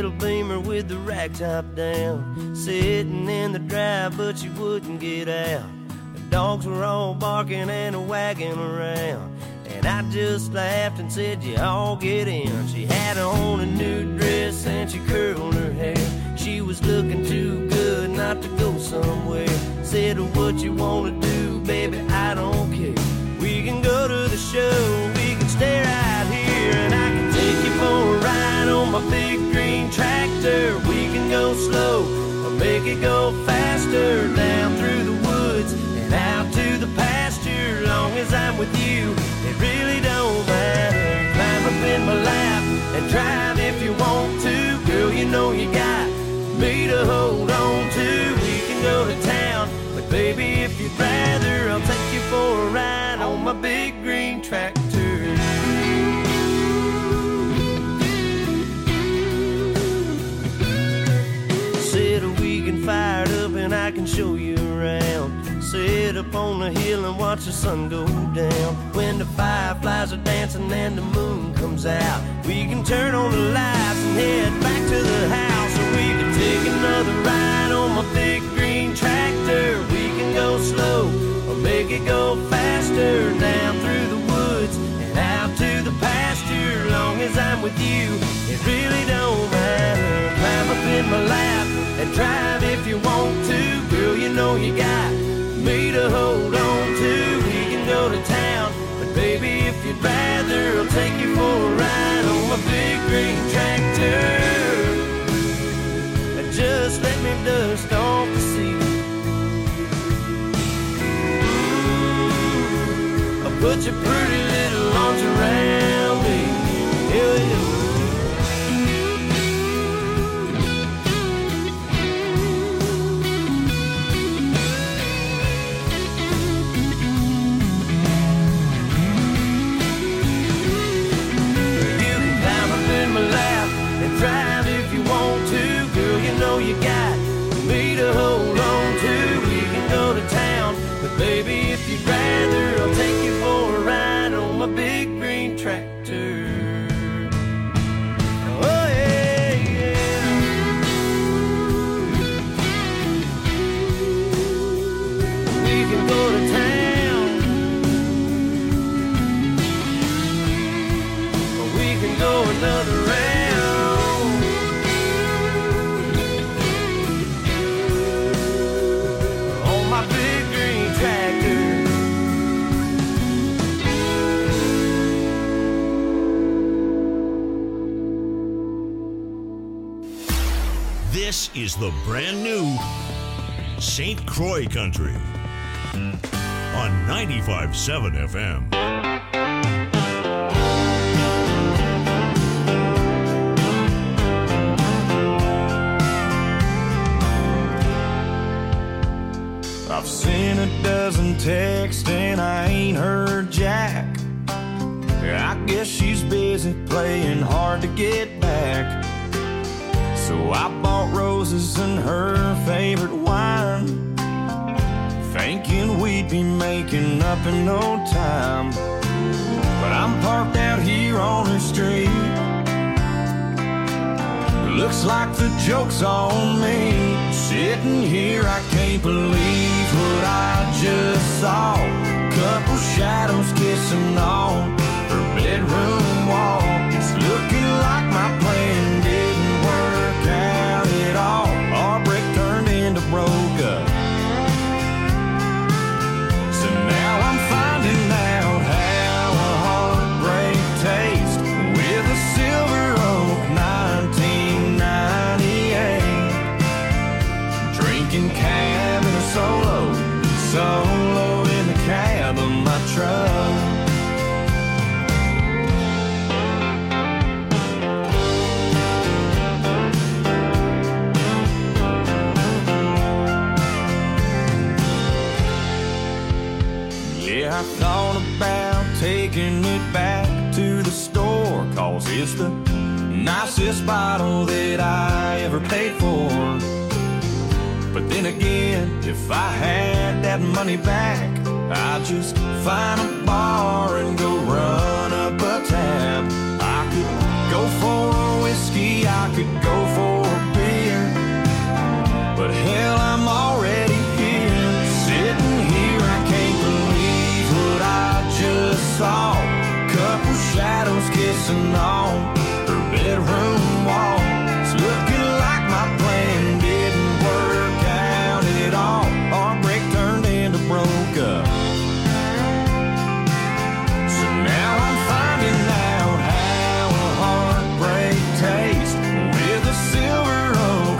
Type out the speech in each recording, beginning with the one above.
little Beamer with the rag top down, sitting in the drive, but she wouldn't get out. The dogs were all barking and wagging around, and I just laughed and said, you all get in. She had on a new dress and she curled her hair. She was looking too good not to go somewhere. Said, what you wanna do, baby, I don't care. We can go to the show, we can stay right here, and I can take you for a ride on my big green tractor. We can go slow or make it go faster, down through the woods and out to the pasture. Long as I'm with you, it really don't matter. Climb up in my lap and drive if you want to. Girl, you know you got me to hold on to. We can go to town, but baby, if you'd rather, I'll take you for a ride on my big green tractor. Said a weekend fired up and I can show you around. Sit up on the hill and watch the sun go down. When the fireflies are dancing and the moon comes out, we can turn on the lights and head back to the house. Or we can take another ride on my big green tractor. We can go slow or make it go faster, down through the woods and out to the pasture. Long as I'm with you, it really don't matter. Climb up in my lap and drive if you want to. Girl, you know you got me to hold on to. We can go to town, but baby, if you'd rather, I'll take you for a ride on my big green tractor. Just let me dust off the seat. I'll put your pretty little arms around me. Yeah. Drive if you want to, girl, you know you got me to hold on to. We can go to town, but baby, if you'd rather, I'll take you for a ride on my big green tractor. Oh yeah, yeah. We can go to town, or we can go another round. This is the brand new St. Croix Country on 95.7 FM. I've seen a dozen texts and I ain't heard jack. I guess she's busy playing hard to get back. So I bought roses and her favorite wine, thinking we'd be making up in no time. But I'm parked out here on her street. Looks like the joke's on me. Sitting here, I can't believe what I just saw. Couple shadows kissing on her bedroom wall. It's looking like my plan didn't work out at all. Our break turned into broke up. So now I'm finding out how a heartbreak tastes with a Silver Oak 1998. Drinking cab in a solo in the cab of my truck. Yeah, I thought about taking it back to the store, 'cause it's the nicest bottle that I ever paid for. But then again, if I had that money back, I'd just find a bar and go run up a tab. I could go for a whiskey, I could go for kissing on her bedroom wall. It's looking like my plan didn't work out at all. Heartbreak turned into broke up. So now I'm finding out how a heartbreak tastes with a Silver Oak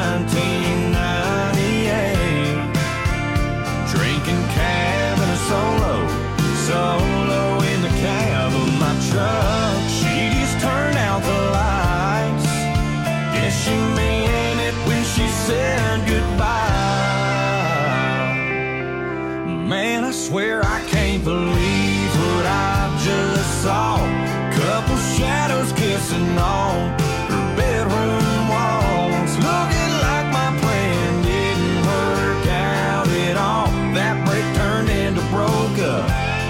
1998. Drinking cab and a solo in the cab of my truck. She just turned out the lights. Guess she meant it when she said goodbye. Man, I swear I can't believe what I just saw. Couple shadows kissing on her bedroom walls. Looking like my plan didn't work out at all. That break turned into broke up.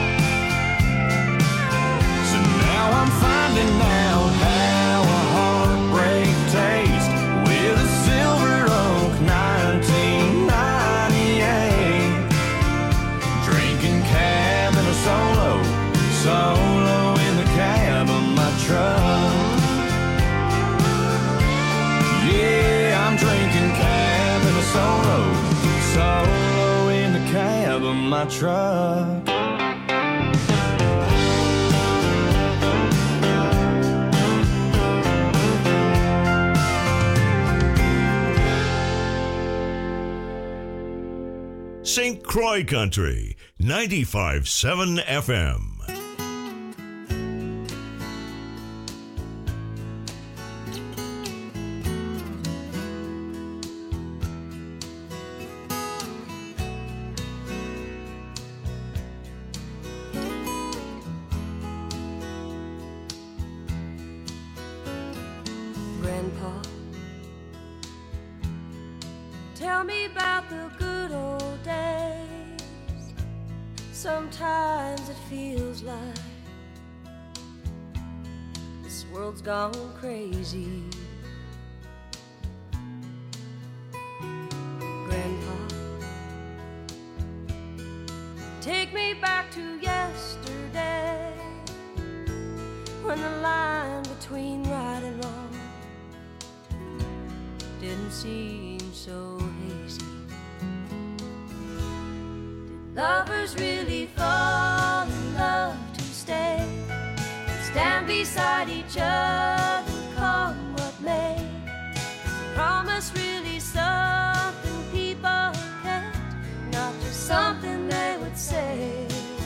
I'm finding out how a heartbreak tastes with a Silver Oak 1998. Drinking cab and a solo in the cab of my truck. Yeah, I'm drinking cab and a solo in the cab of my truck. St. Croix Country, 95.7 FM. Grandpa, tell me about the good old days. Sometimes it feels like this world's gone crazy. Grandpa, take me back to yesterday, when the line between right and wrong didn't seem so hazy. Did lovers really fall in love to stay, stand beside each other, come what may? Is a promise really something people kept, not just something they would say?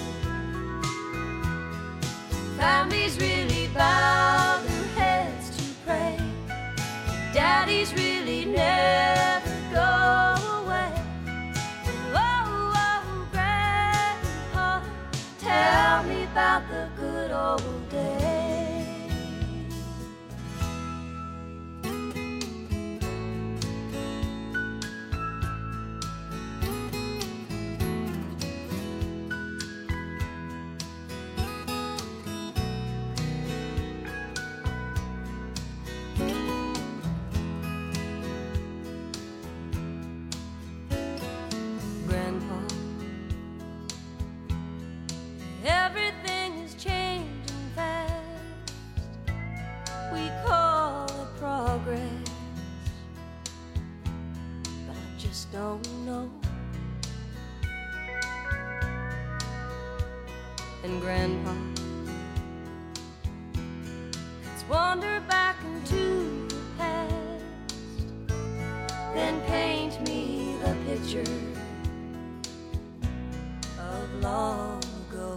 Families really bow their heads to pray, daddies really never go away. Oh, oh, Grandpa, tell me about the good old days. Everything is changing fast. We call it progress, but I just don't know. And Grandpa, let's wander back into the past, then paint me the picture of long ago.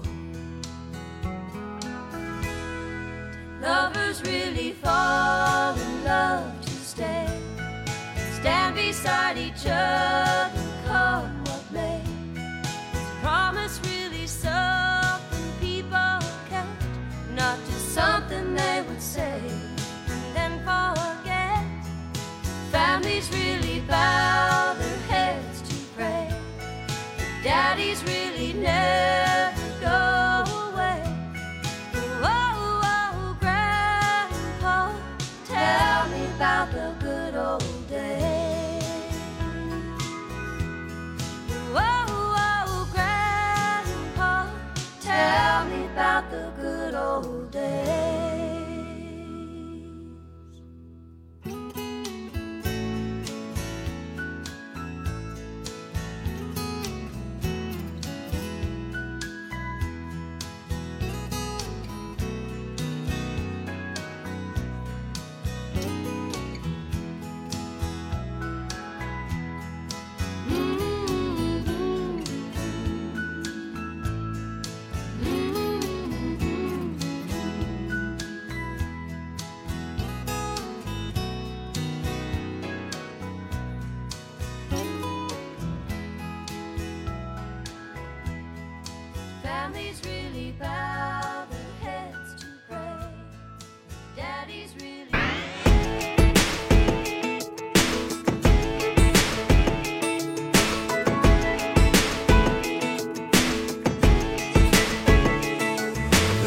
Lovers really fall in love to stay, stand beside each other, come what may? Is a promise really something people kept, not just something they would say and then forget? Families really bow their heads to pray, daddies really never go away. Oh, oh, Grandpa, tell me about the good old days. Oh, oh, Grandpa, tell me about the good old days.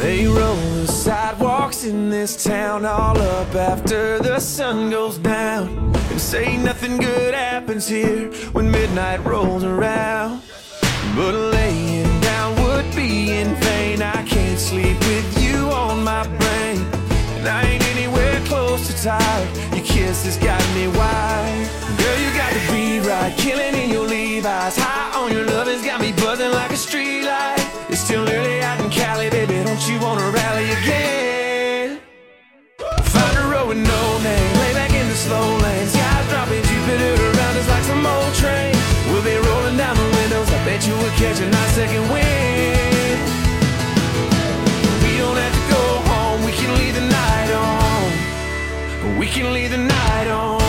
They roll the sidewalks in this town all up after the sun goes down, and say nothing good happens here when midnight rolls around. But laying down would be in vain. I can't sleep with you on my brain, and I ain't anywhere close to tired. Your kiss has got me wired. Girl, you got to be right, killing in your Levi's. High on your love has got me buzzing like a street light. It's still early out in Cali, baby, don't you wanna rally again? Find a road with no name, lay back in the slow lane. Skies dropping, Jupiter around us like some old train. We'll be rolling down the windows, I bet you we'll catch a nice second wind. We don't have to go home, we can leave the night on. We can leave the night on.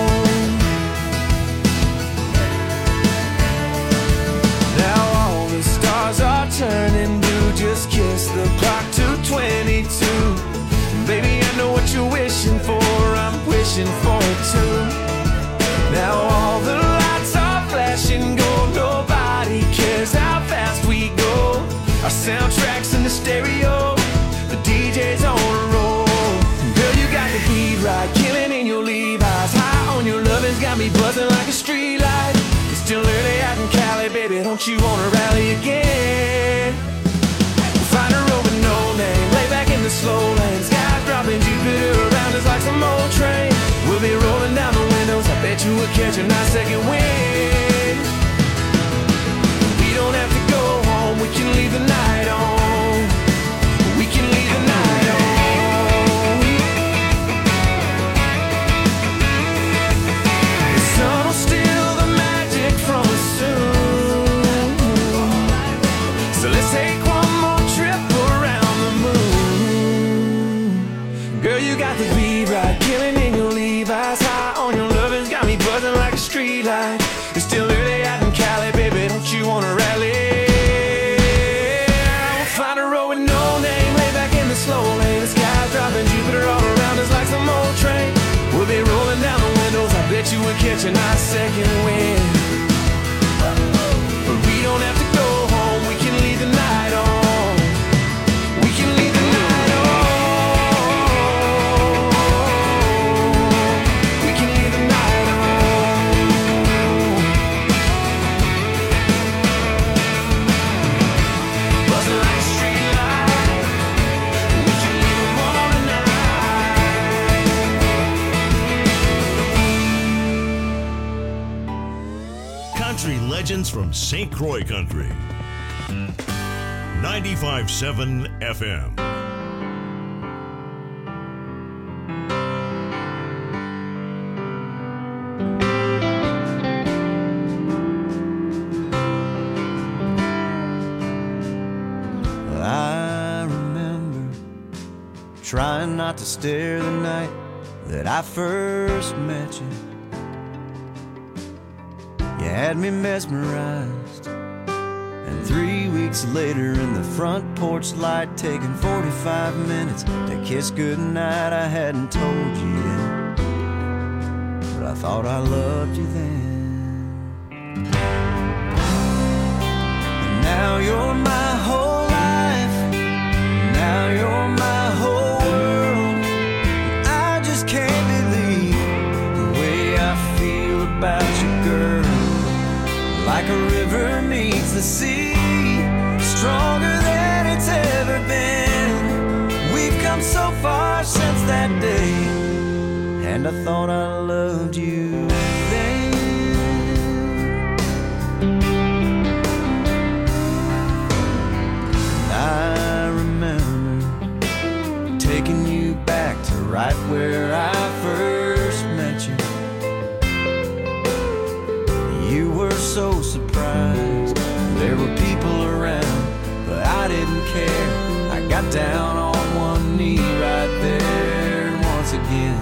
Now all the stars are turning blue, just kiss the clock to 22. Baby, I know what you're wishing for, I'm wishing for it too. Now all the lights are flashing gold, nobody cares how fast we go. Our soundtrack's in the stereo, the DJ's on a roll. Girl, you got the beat right, killing in your Levi's. High on your love has got me buzzing like a street light. It's still early out in Cali, baby, don't you wanna rally again? Find a road with no name, lay back in the slow lane. Skies dropping, Jupiter around us like some old train. We'll be rolling down the windows, I bet you we'll catch a nice second wind. We don't have to go home, we can leave the night on. We can leave the night on. The sun will steal the magic from us soon, so let's take one more trip around the moon. Girl, you got the beat right, killing in your Levi's. High on your love has got me buzzing like a street light. It's still early out in Cali, baby, don't you wanna rally? We'll find a road with no name, lay back in the slow lane. The sky's dropping, Jupiter all around us like some old train. We'll be rolling down the windows, I bet you we'll catch a nice second wind. But we don't have to go home, we can leave the night on. We can leave the night on. We can leave the night on. Buzzing like a street light. We can leave them all tonight. Country legends from St. Croix Country. 95.7 FM. I remember trying not to stare the night that I first met you. You had me mesmerized, and 3 weeks later in the front porch light, taking 45 minutes to kiss goodnight. I hadn't told you yet, but I thought I loved you then. And now you're my whole life, now you're my whole world. I just can't believe the way I feel about you, girl. Like a river meets the sea, stronger than it's ever been. We've come so far since that day, and I thought I loved you then. And I remember taking you back to right where I first met you. You were so surprised, there were people around, but I didn't care. I got down on one knee right there, and once again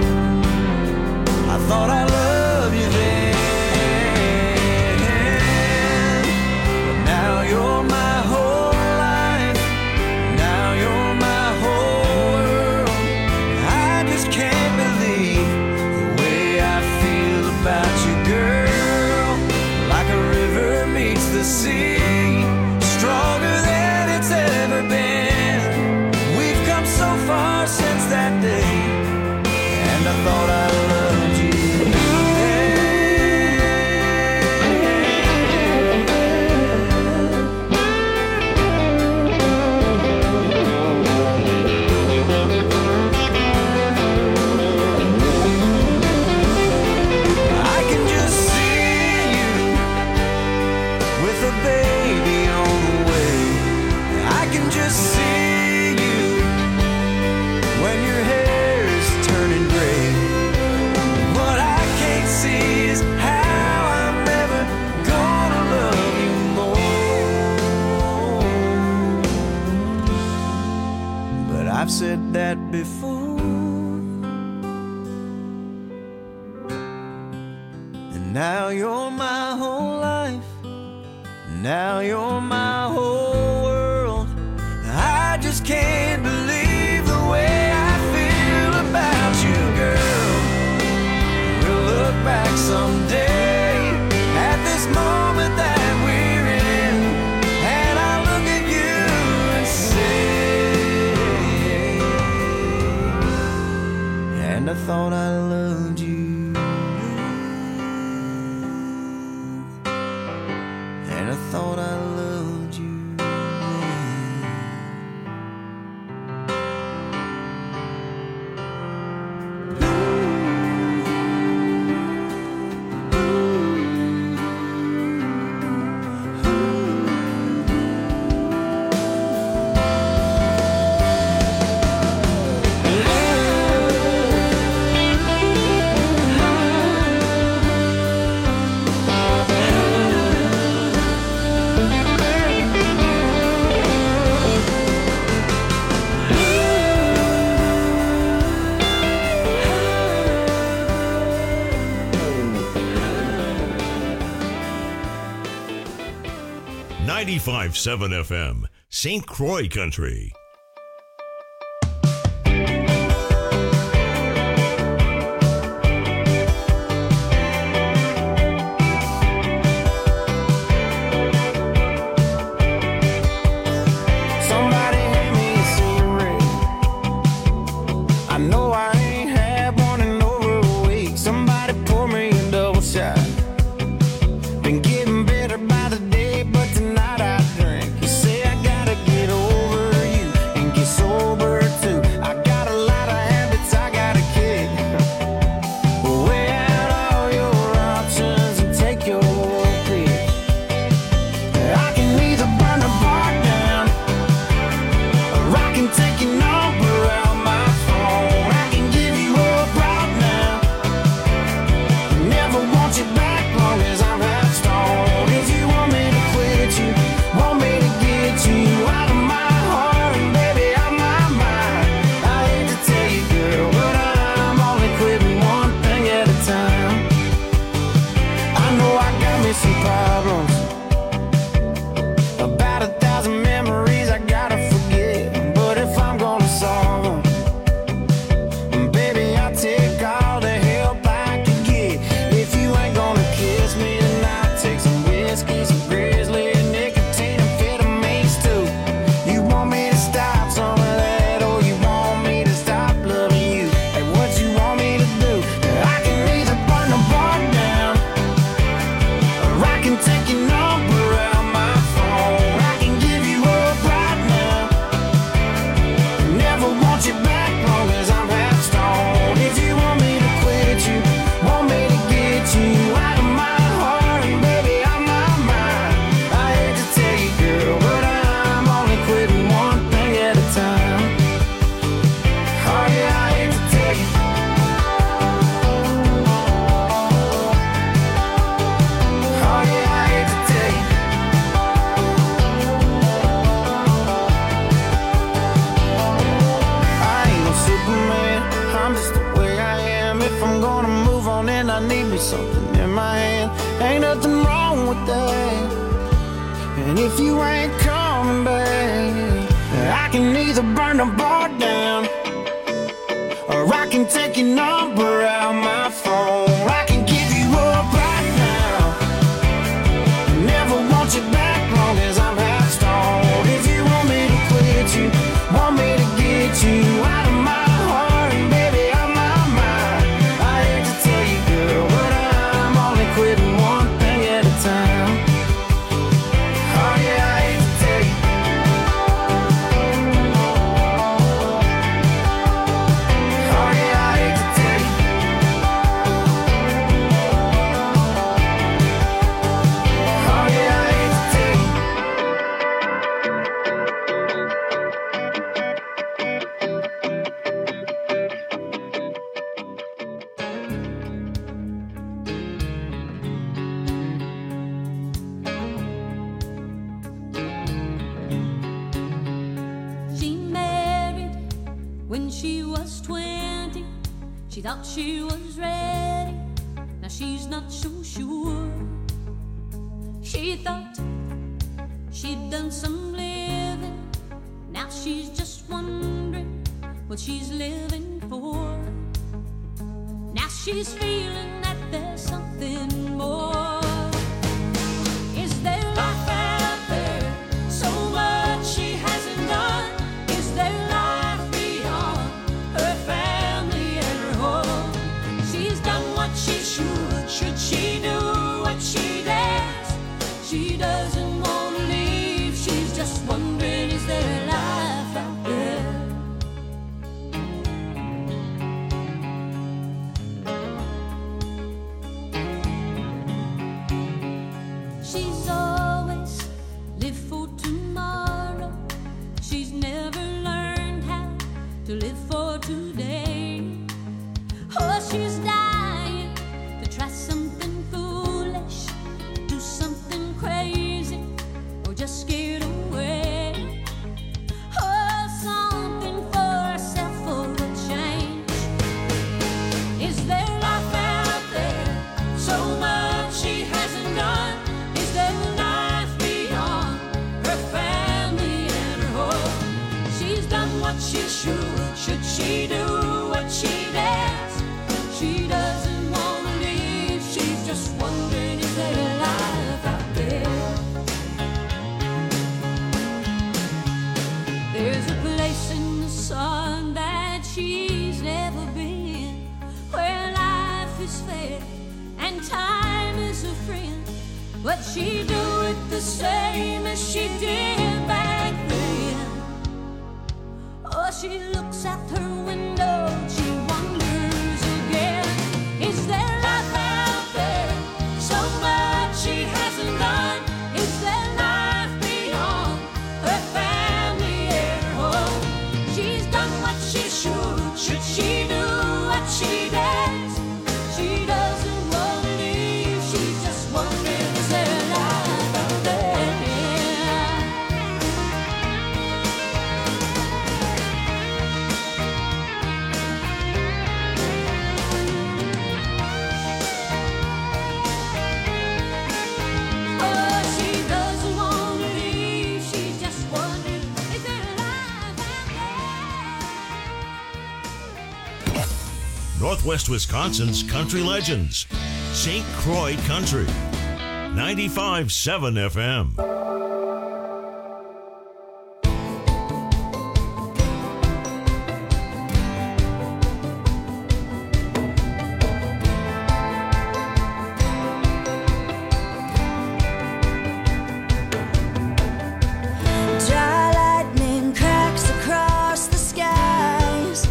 I thought I loved you then. But now you're my whole life, now you're my whole world. I just can't believe the way I feel about you, girl. The sea, stronger than it's ever been. just see you when your hair's turning gray. What I can't see is how I'm never gonna love you more. But I've said that before. Now you're my whole life. Now you're my whole world. I just can't believe the way I feel about you, girl. We'll look back someday at this moment that we're in, and I'll look at you and say, and I thought I loved you. I thought I loved you. .7 FM, St. Croix Country. When she was 20, she thought she was ready. Now she's not so sure. She thought she'd done some living. Now she's just wondering what she's living for. Now she's feeling that there's something more. Is there life out there? So much she hasn't done. Is there life beyond her family and her home? She's done what she should. Should she do what she dares? She doesn't want to leave. She's just wondering, is there life out there? She's always lived for tomorrow. She's never learned how to live for today. Oh, she's dying to try something foolish, do something crazy, or just get away. Oh, something for herself for a change. Is there life out there? So much she hasn't done. Is there life beyond her family and her home? She's done what she should. Should she do what she dares? She doesn't want to leave. She's just wondering, is there life out there? There's a place in the sun that she's never been, where life is fair and time is a friend. But she do it the same as she did back then. Oh, she looks out her window, she wonders again. Is there life out there? So much she hasn't done. Is there life beyond her family and her home? She's done what she should. Should she do what she dares? She doesn't want to leave. She's just wondering, is there life out there? Oh, she doesn't want to leave. She's just wondering, is there life out there? Northwest Wisconsin's country legends. St. Croix Country. 95.7 FM. Dry lightning cracks across the skies.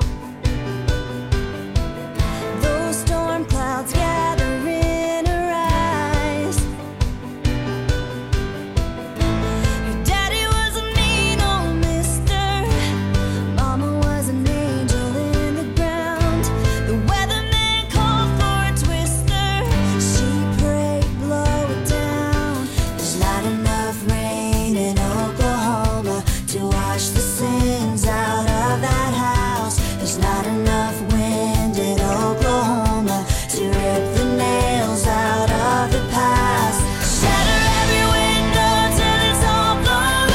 Those storm clouds gather in her eyes. Your daddy was a mean old mister. Mama was an angel in the ground. The weatherman called for a twister. She prayed, blow it down. There's not enough rain in Oklahoma to wash the sins out of that house. There's not enough wind in Oklahoma to rip the nails out of the past. Shatter every window till it's all blown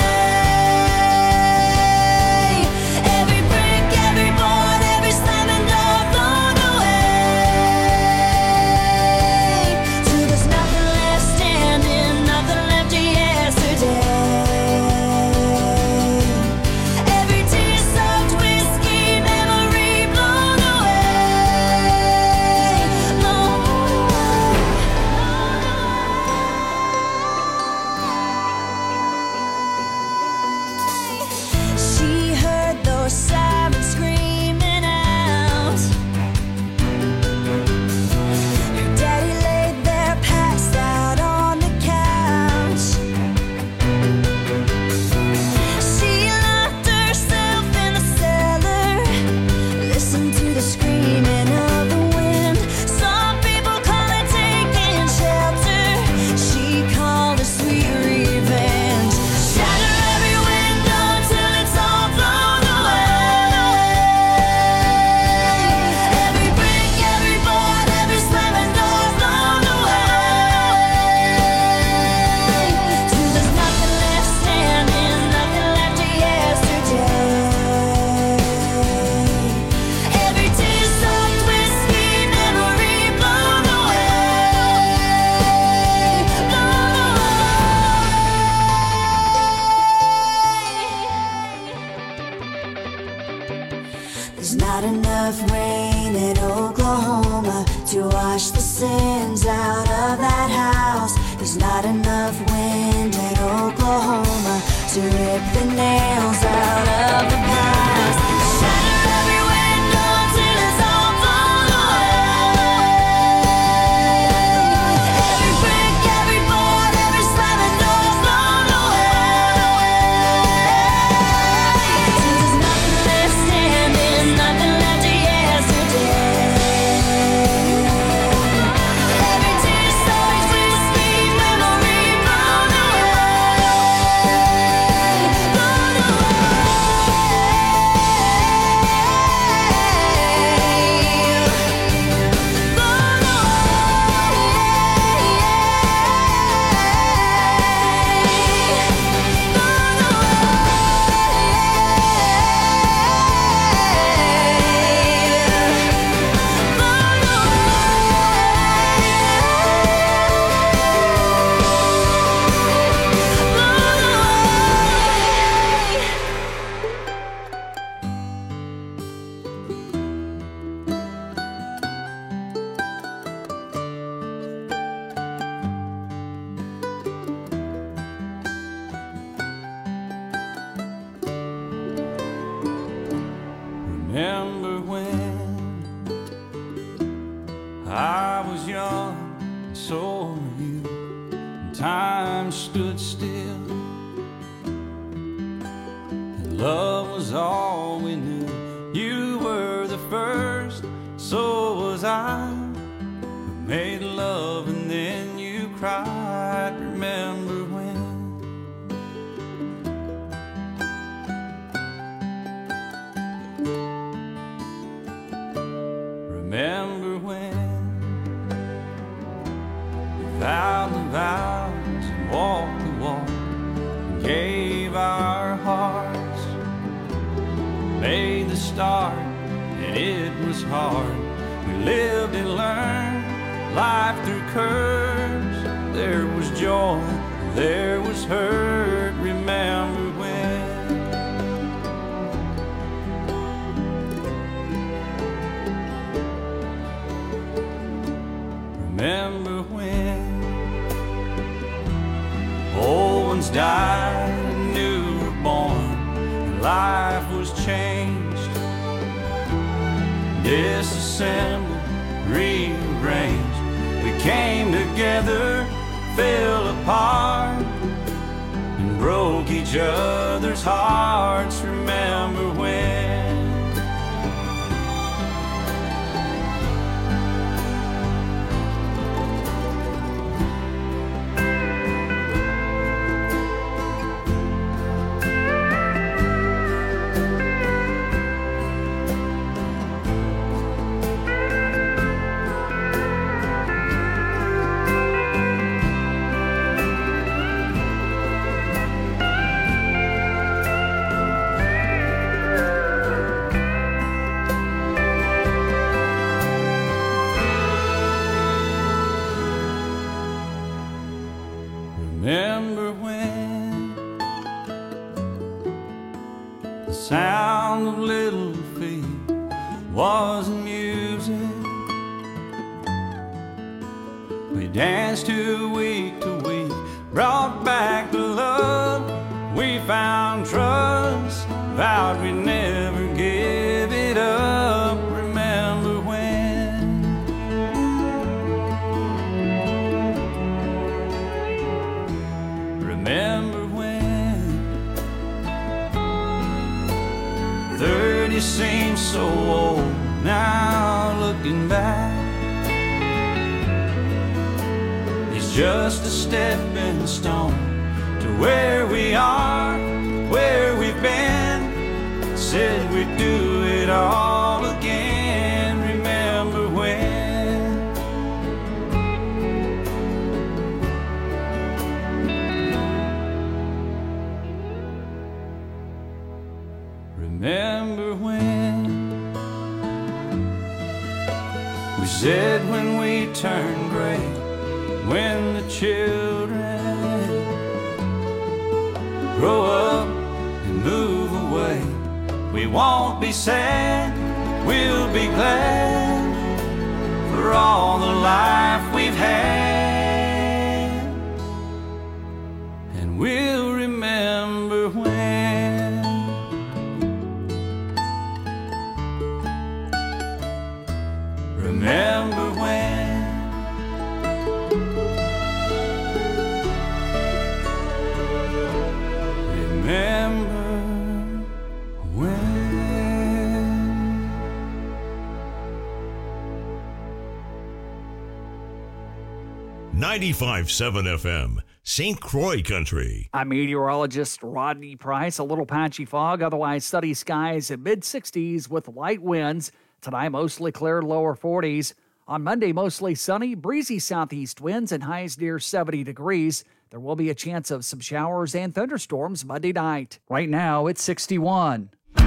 away. Every brick, every board, every slamming door blown away. Till there's nothing left standing, nothing left of yesterday. There's not enough rain in Oklahoma to wash the sins out of that house. There's not enough wind in Oklahoma to rip the nails out of the past. Shatter every window till it's all blown away. Every brick, every board, every slamming door's blown away. Till there's nothing left standing, nothing left of yesterday. Every tear so sweet, sweet memory blown away. Blown Remember when I was young and so were you, and time stood still, and love was all we knew. You were the first, so was I. We made love and then you cried. Remember when? Remember when we vowed the vows and walked the walk and gave our hearts, made the start and it was hard. We lived and learned life through curves. There was joy, there was hurt. Remember when? Remember when old ones died and new were born, and life was changed, disassembled, rearranged. We came together, fell apart, and broke each other's hearts. Remember when? Remember when the sound of little feet wasn't music? We danced to week, brought back the love. We found trust, vowed we'd never give it up. Remember when? Remember when 30 seems so old now, looking back. It's just a stepping stone to where we are, where we've been. Said we'd do it all again. Remember when? Remember when we said when we turn gray, when the children grow up and move away, we won't be sad, we'll be glad for all the life we've had, and we'll remember when. Remember when. Remember when. 95.7 FM, St. Croix Country. I'm meteorologist Rodney Price. A little patchy fog, otherwise sunny skies at mid-60s with light winds. Tonight, mostly clear, lower 40s. On Monday, mostly sunny, breezy southeast winds and highs near 70 degrees. There will be a chance of some showers and thunderstorms Monday night. Right now, it's 61.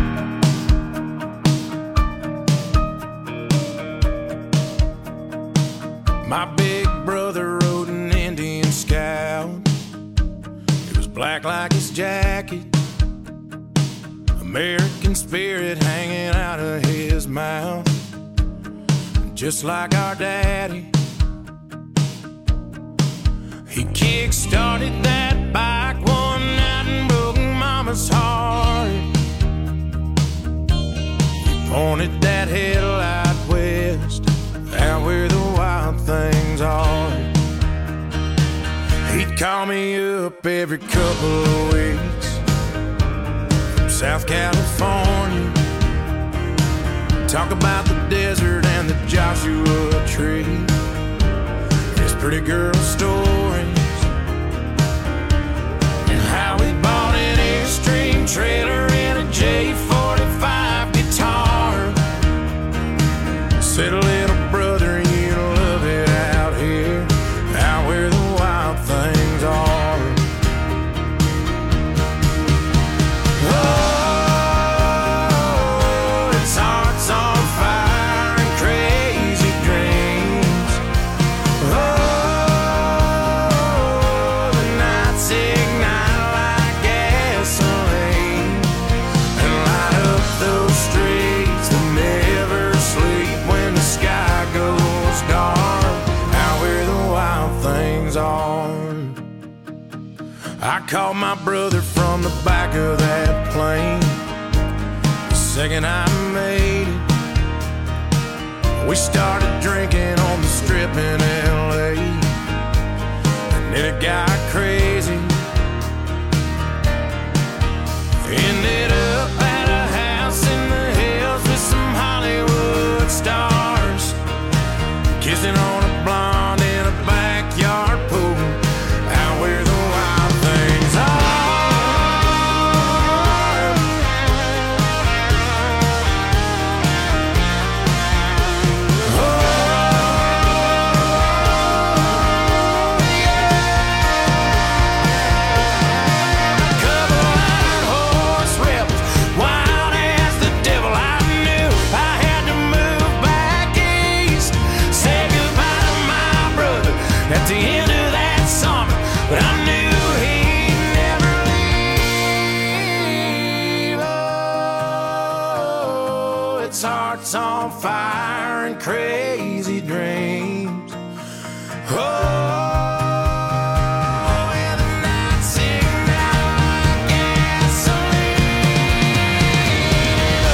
My big brother rode an Indian Scout. It was black like his jacket, American spirit hanging out of his mouth. Just like our daddy, he kick-started that bike one night and broke Mama's heart. He pointed that headlight west, out where the wild things are. He'd call me up every couple of weeks from South California, talk about the desert and the Joshua Tree, his pretty girl stories, and how he bought an Airstream trailer and a J45 guitar. Said, little brother, you love it out here, out where the wild things are. Oh, it's hearts on fire and crazy dreams. Oh, the nights ignite like gasoline and light up those streets that never sleep when the sky goes dark, out where the wild things are. I called my brother from the back of that plane the second I made it. We started drinking on the strip in LA, and then it got crazy. Ended up at a house in the hills with some Hollywood stars, kissing on a blonde in a backyard pool, out where the wild things are. Oh, yeah. A couple iron horse rebels, wild as the devil. I knew I had to move back east, say goodbye to my brother at the end of that summer, but I knew he'd never leave. Oh, it's hearts on fire and crazy dreams. Oh, and the nights ignite like gasoline.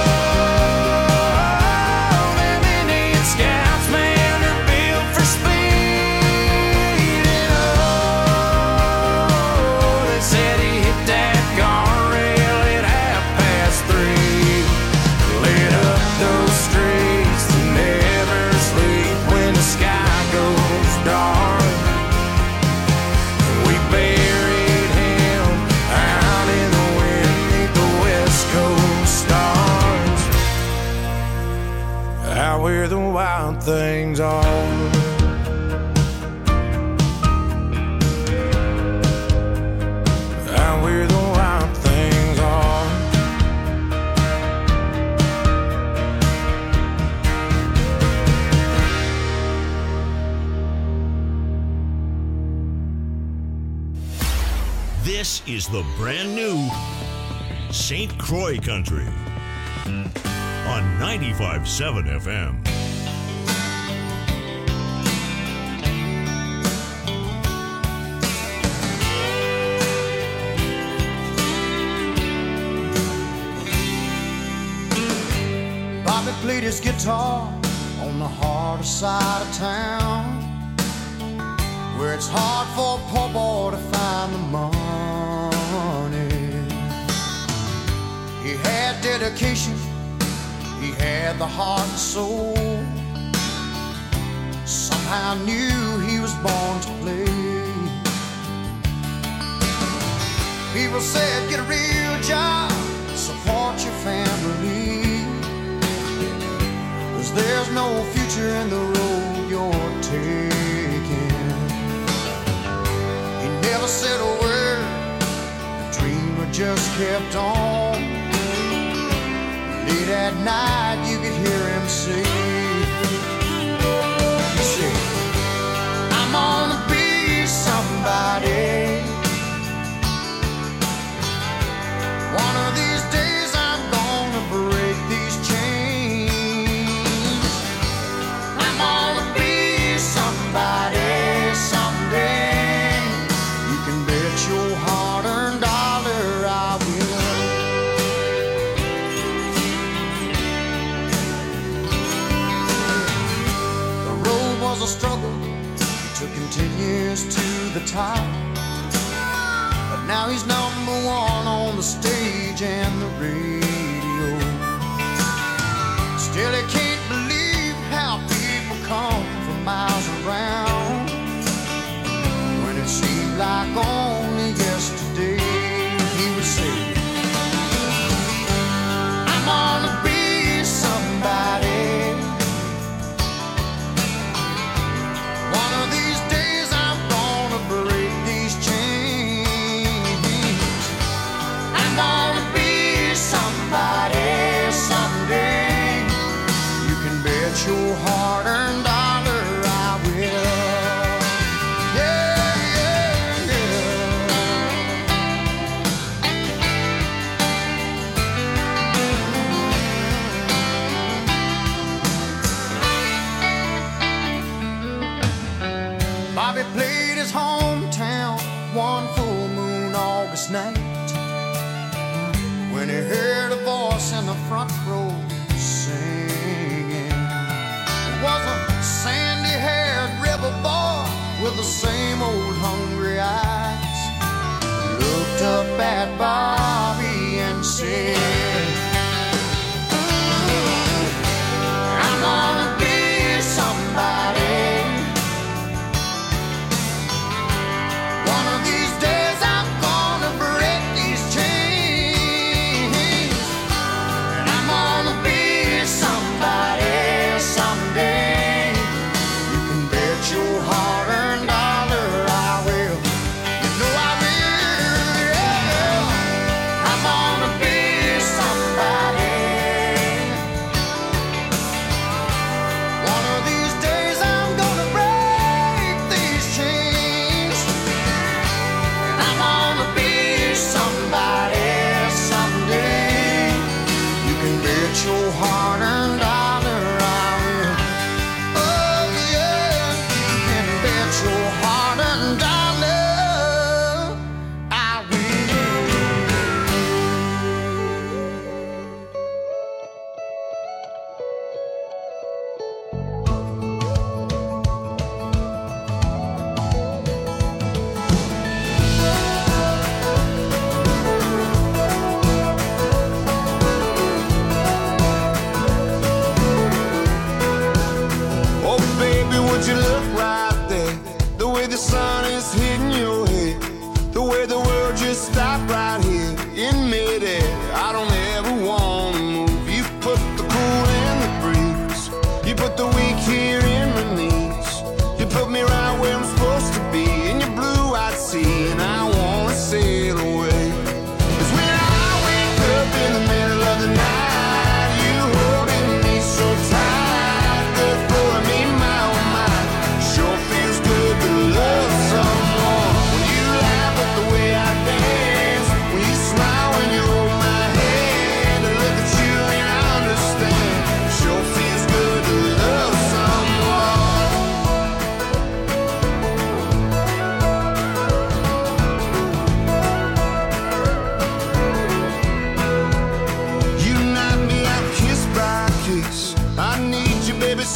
Oh, them Indian Scouts, man, they're built for speed. And oh, they said he hit that guardrail at 3:30. Lit up those streets that never sleep when the sky goes dark. We buried him out in the wind beneath the West Coast stars, out where the wild things are. Out where the wild things are. This is the brand new St. Croix Country. on 95.7 FM. Bobby played his guitar on the harder side of town, where it's hard for a poor boy to find the money. He had dedication, he had the heart and soul. Somehow knew he was born to play. People said, get a real job, support your family, 'cause there's no future in the road you're taking. He never said a word, the dreamer just kept on. Late at night you could hear him say, he said, I'm gonna be somebody. One of these days I'm gonna break these chains. I'm gonna be somebody someday. You can bet your hard-earned dollar I will. The road was a struggle, it took him 10 years to the top. But now he's number one on the stage and the radio. Still he can't believe how people come from miles around, when it seemed like only yesterday he would say, I'm gonna be somebody. One of these days I'm gonna break these chains. I'm gonna be somebody someday. You can bet your hard-earned dollar I will. Yeah, yeah, yeah. Bobby played his hometown one full moon August night, when he heard a voice in the front row singing. It was a sandy-haired rebel boy with the same old hungry eyes. He looked up at Bobby and said, I'm gonna be somebody. One of these days I'm gonna break these chains. And I'm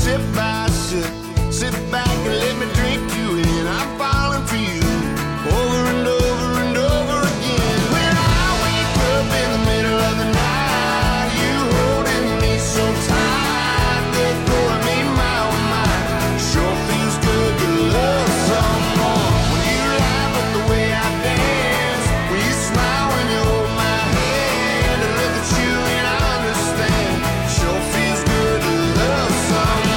sip by sip. Sit back and let me drink you in. I'm falling for you over and over and over again. When I wake up in the middle of the night, you holding me so tight, they're throwing me mile and mile. Sure feels good to love someone. When you laugh at the way I dance, when you smile when you hold my hand, and look at you and I understand. Sure feels good to love someone.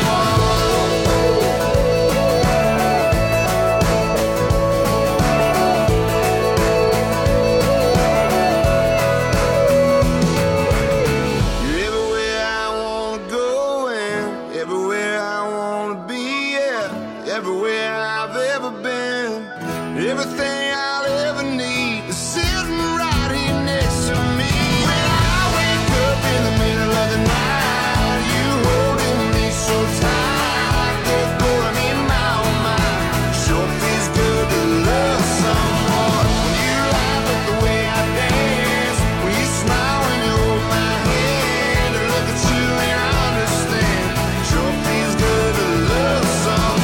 Everything I'll ever need is sitting right here next to me. When I wake up in the middle of the night, you holding me so tight, they're throwing me mile and mile. Sure feels good to love someone. When you laugh at the way I dance, when you smile when you hold my hand, and look at you and I understand. Sure feels good to love someone.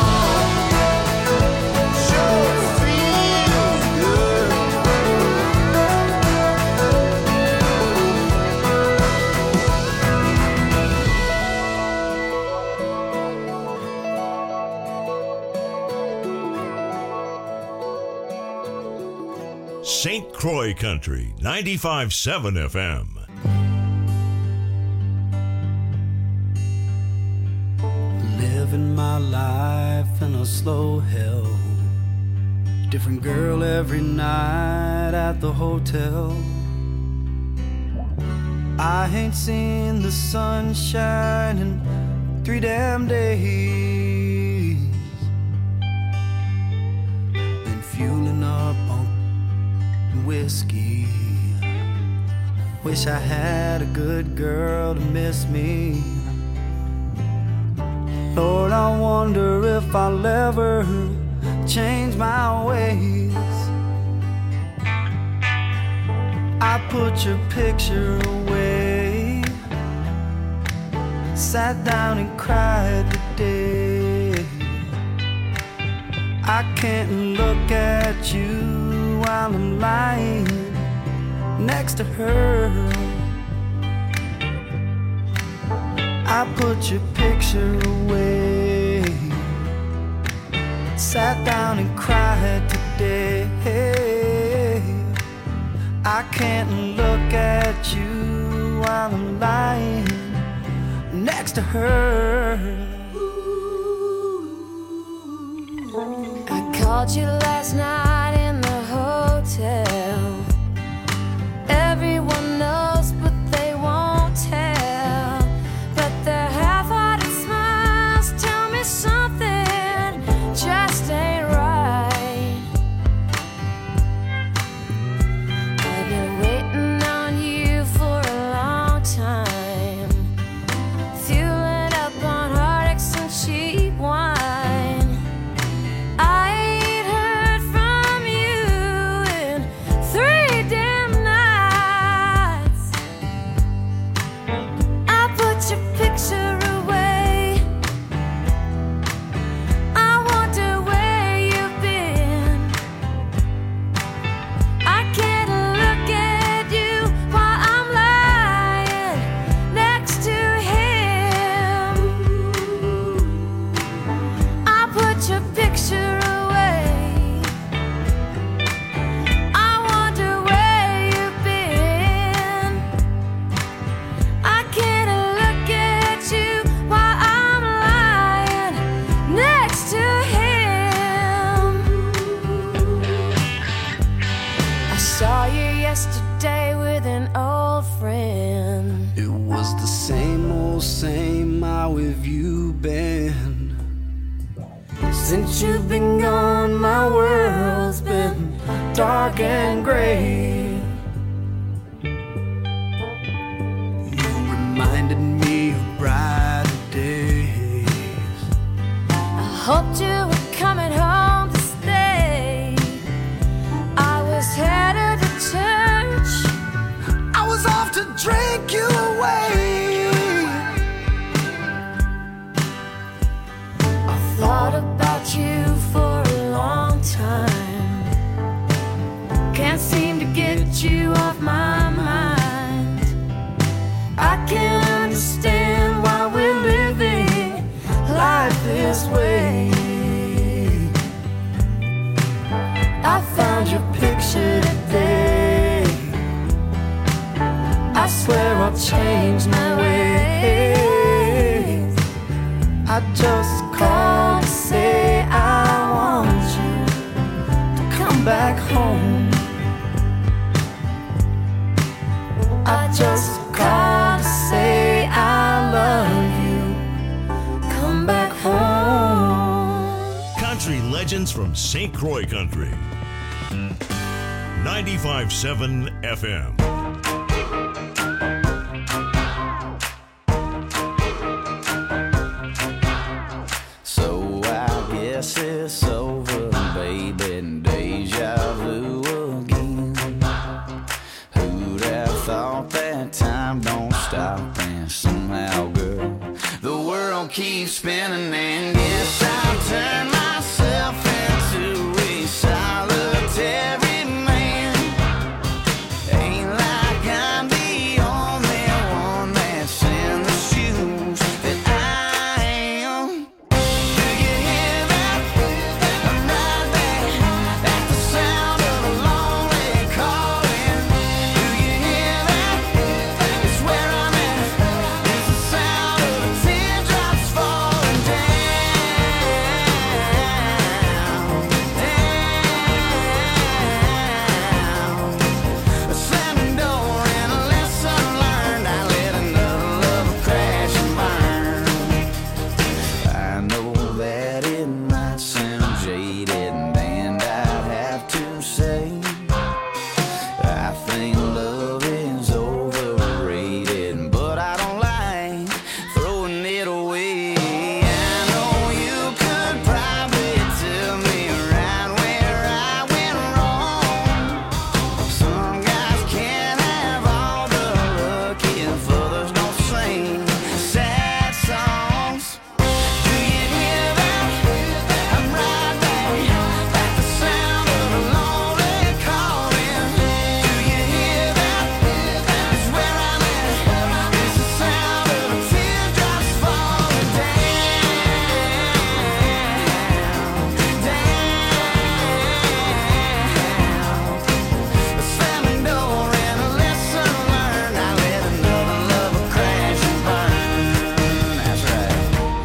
St. Croix Country, 95.7 FM. Living my life in a slow hell. Different girl every night at the hotel. I ain't seen the sunshine in 3 damn days. Been fueling up on whiskey. Wish I had a good girl to miss me. Lord, I wonder if I'll ever change my ways. I put your picture away, sat down and cried today. I can't look at you while I'm lying next to her. I put your picture away, sat down and cried today. I can't look at you while I'm lying next to her. I called you last night in the hotel. Everyone knows, but they won't tell. But their half-hearted smiles tell me something just ain't right. I've been waiting on you for a long time, fueling up on heartaches and cheap wine. I ain't heard from you in 3 damn nights. I put your picture away. I wonder where you've been. I can't look at you while I'm lying next to him. I put your picture away. I wonder where you've been. I can't look at you while I'm lying next to him. I saw you yesterday with an old friend. It was the same old same. How have you been? Since you've been gone, my world's been dark and gray. You reminded me of brighter days. I hoped you were coming home to stay. I was headed to church. I was off to drink you away. I'll change my ways. I just called to say I want you to come back home. I just called to say I love you. Come back home. Country legends from St. Croix Country. 95.7 FM. So I guess it's over, baby, deja vu again. Who'd have thought that time don't stop, and somehow, girl, the world keeps spinning, and yes, I've turned myself into a solitary man. Ain't like I'm the only one that's in the shoes that I am. Do you hear that? I'm right there at the sound of a lonely calling. Do you hear that? It's where I'm at. It's the sound of the teardrops falling down. A slamming door and a lesson learned. I let another love crash and burn. I know that it might sound jaded, and I'd have to say I think love is overrated, but I don't like throwing it away. I know you could probably tell me right where I went wrong. Some guys can't have all the luck if others don't sing sad songs. Do you hear that? I'm right there at the sound of a lonely calling. Do you hear that? It's where I'm at. It's the sound of the teardrops falling down. A slamming door and a lesson learned. I let another lover crash and burn. That's right.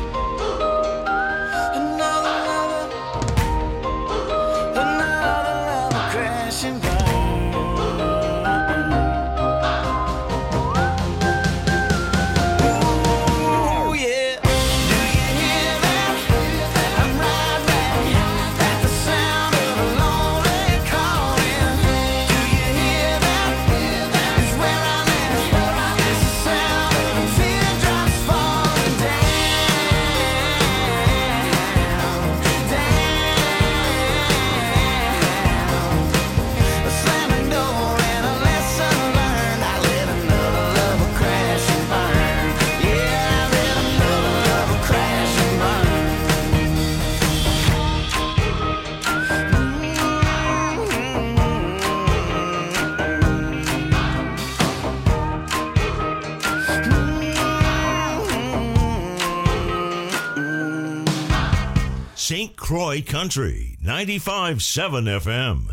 Another lover crash and burn. Ooh, yeah. Do you hear that? I'm right there at the sound of a lonely calling. Do you hear that? It's where I'm at. It's the sound of the teardrops falling down. A slamming door and a lesson learned. I let another lover crash and burn. Yeah, I let another lover crash and burn. St. Croix Country. 95.7 FM.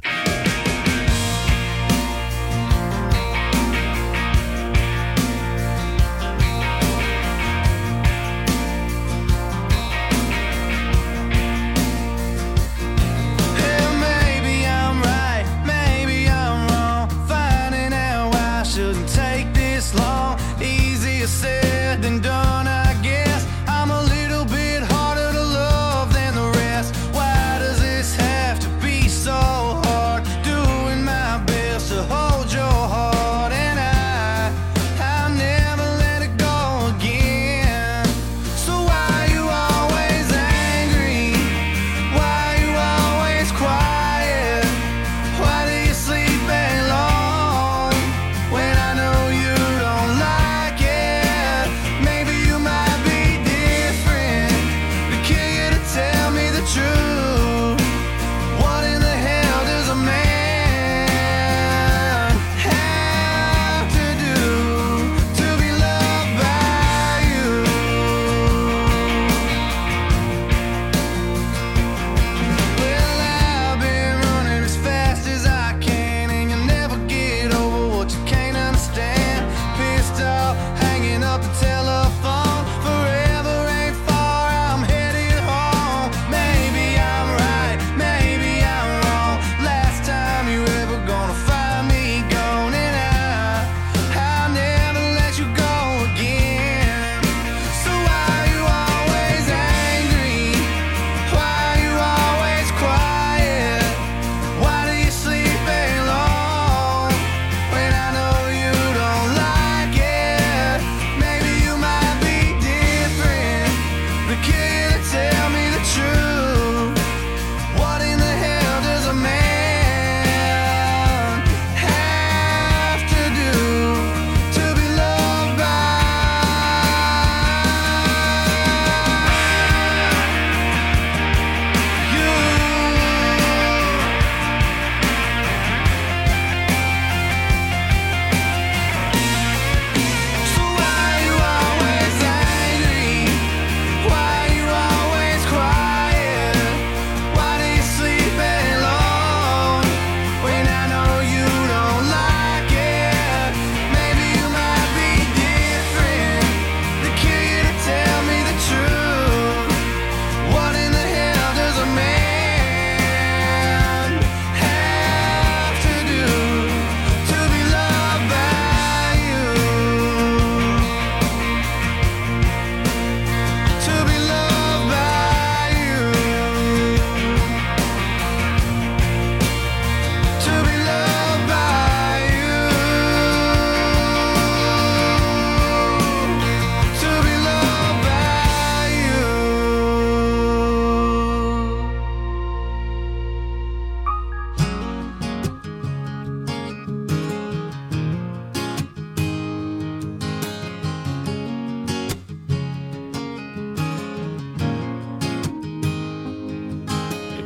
Well, maybe I'm right, maybe I'm wrong. Finding out why I shouldn't take this long. Easier said than done, I guess. I'm a little bit harder to love than the rest. Why does this have to be so hard? Doing my best to hold your heart, and I'll never let it go again. So why you always angry? Why you always quiet? Why do you sleep alone when I know you don't like it? Maybe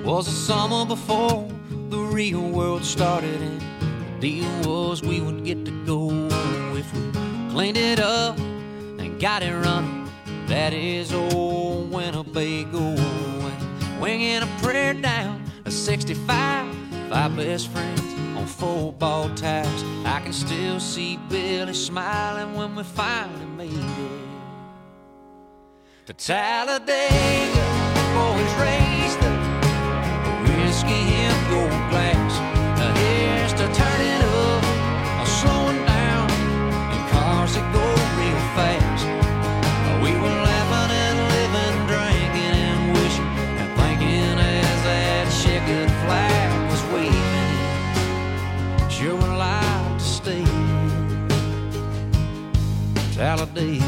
Was the summer before the real world started, and the deal was we would get to go if we cleaned it up and got it running. That is old Winnebago, and winging a prayer down a 65, 5 best friends on 4-ball tires. I can still see Billy smiling when we finally made it to Talladega. Boys raised the whiskey in gold glass. Here's to turning up or slowing down in cars that go real fast. We were laughing and living, drinking and wishing and thinking as that checkered flag was waving. Sure would like to stay in Talladega.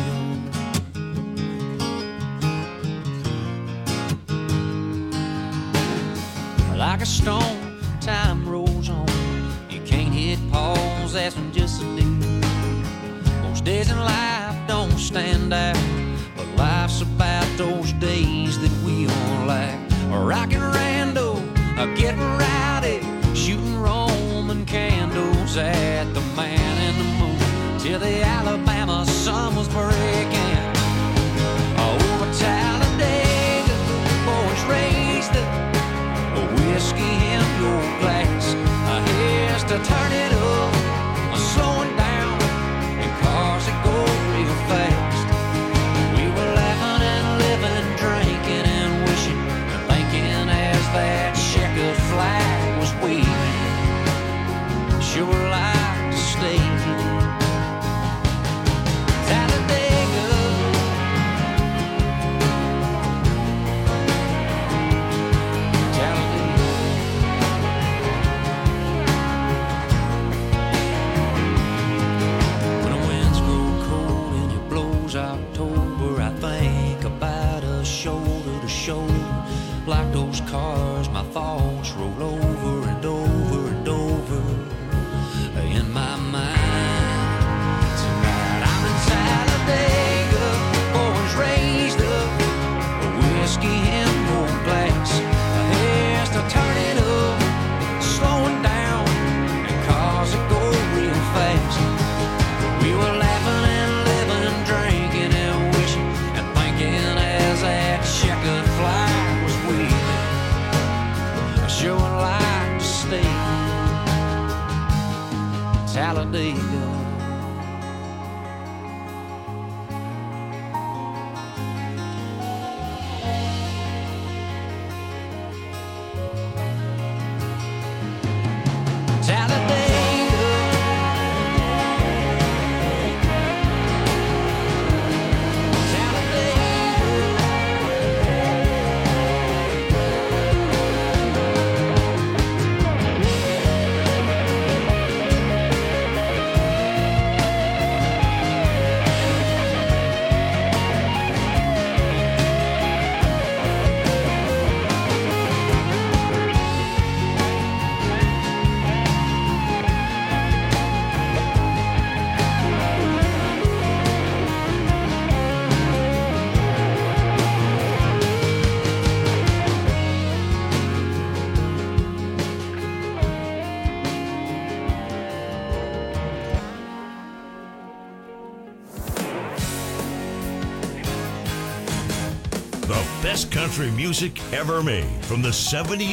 Like a storm, time rolls on. You can't hit pause, that's when just a deal. Most days in life don't stand out, but life's about those days that we all like. Rockin' rando, getting rowdy, shooting Roman candles at the man in the moon, till the Alabama sun was breaking. Over Talladega, boys raised the whiskey in your glass. Here's to turn it up or slowing down in cars that go real fast. We were laughing and living, drinking and wishing and thinking as that checkered flag was waving. Sure like to stay Talladega. October, I think about us shoulder to shoulder. Like those cars, my thoughts roll over and over and over in my mind. Tonight I'm in Talladega, boys raised up, whiskey in gold glass. Here's to turn it up, slowing down in cars that go real fast. We were laughing and living, drinking and wishing and thinking as that checkered flag was waving. I sure would like to stay Talladega. The best country music ever made from the 70s